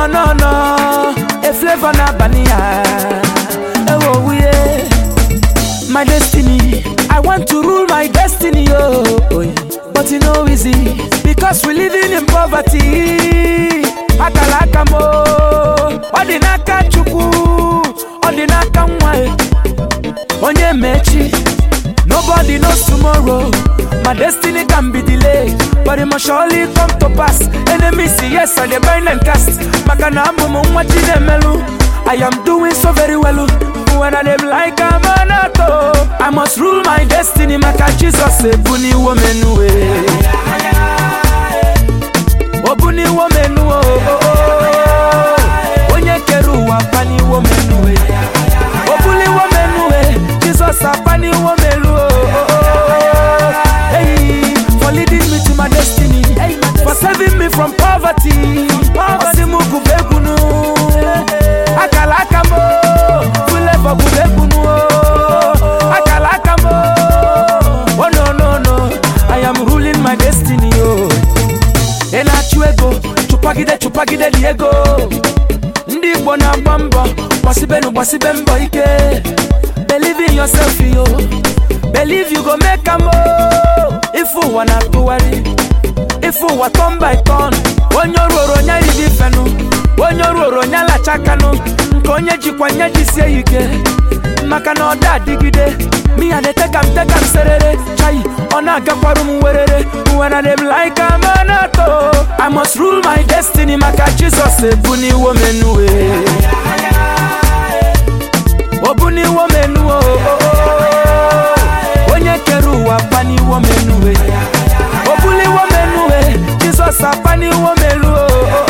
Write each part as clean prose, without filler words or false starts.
no no no, a flavor na bania. Oh yeah, my destiny. I want to rule my destiny, oh, but you know easy because we living in poverty. Akalaka mo, odinaka chuku, odinaka mwae, onye mechi. Nobody knows tomorrow. My destiny can be delayed, but it must surely come to pass. Enemies say yes, and they burn and cast. Makana ambo mwachi demelu. I am doing so very well. When I dem like a manato, I must rule my destiny. Maka Jesus say, "Buni woman we, oh buni woman wo, onye keru apani woman we, oh buni woman we, Jesus apani woman wo." Hey, for leading me to my destiny, for saving me from poverty. Osimu kubegunu, akalaka mo. Oh no no no, I am ruling my destiny. Oh, and I chuego, chupagide Diego. Ndi bona bamba, wasibembo ike. Believe in yourself, yo. Believe you go make a mo. If you wanna to worry, if you want turn by turn, when you're ronya di fenu, when you're ronya la chakano. Konye jikwanya jise ike maka na oda digide me and take am serere chai ona gakwaru werere when I dem like a manato. I must rule my destiny maka Jesus ebuni woman we obuni woman wo onye keru apani woman we obuli woman we Jesus apani woman wo.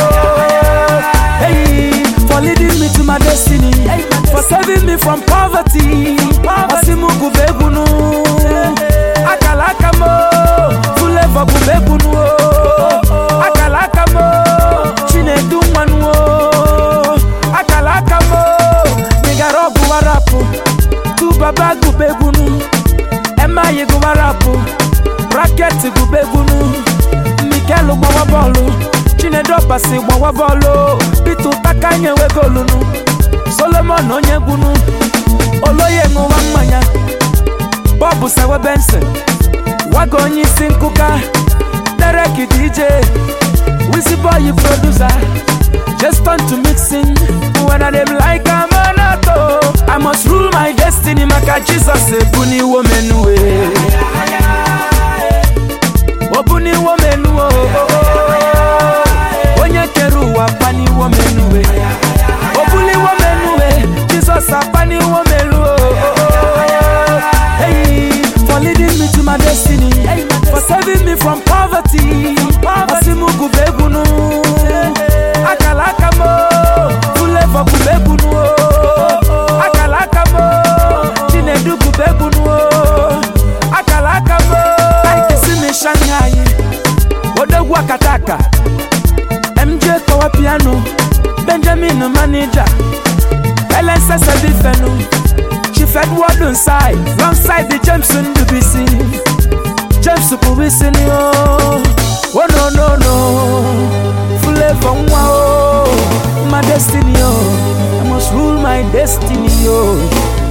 Hey, for leading me to my destiny, for saving me from poverty. Osimu kubegunu, akalaka mo, fuleva kubegunu, akalaka mo, chinedu manu, akalaka mo, nigarogu warapu, tu baba kubegunu, ema yegu warapu, bracket kubegunu, Mikelu mawabolu. Chinedopa si wawavolo Pitu takanye wegolunu Solomon onye gunu Oloye nguwa mmanya Bobu sewe Benson Wago onye sinkuka Derek DJ Wizzy boy producer Just turn to mixing When I dem like a manato I must rule my destiny Maka Jesus ebuni woman we Obuni woman onye keru apani woman we obuli woman we Jesus apani woman we. Hey, for leading me to my destiny, for saving me from poverty. Osimu kubegunu, akalaka mo, fuleva kubegunu, akalaka mo, chinedu kubegunu, akalaka mo. Aikisimi Shanghai, odogwa kataka. MJ Power Piano, Benjamin Manager, Ellen Sasa Bifenu, Chief Edward inside, alongside the Jameson DBC, James Kubisini, oh no no no, forever wow, my destiny, oh, I must rule my destiny, oh.